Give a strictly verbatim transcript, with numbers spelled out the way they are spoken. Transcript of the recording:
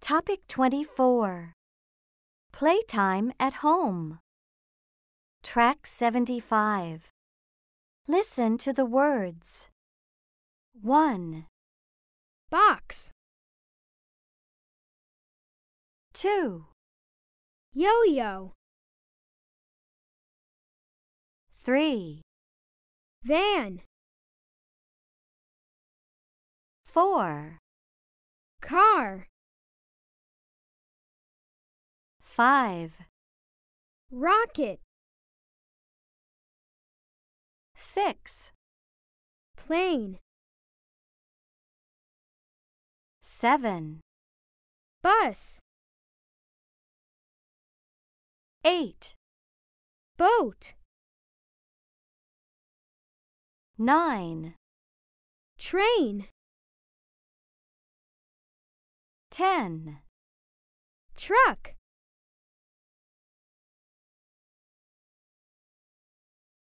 Topic twenty-four. Playtime at home. Track seventy-five. Listen to the words. one, Box. two, Yo-yo. three, Van. four, Car. five, Rocket. six, Plane. seven, Bus. eight, Boat. nine, Train. ten. Truck.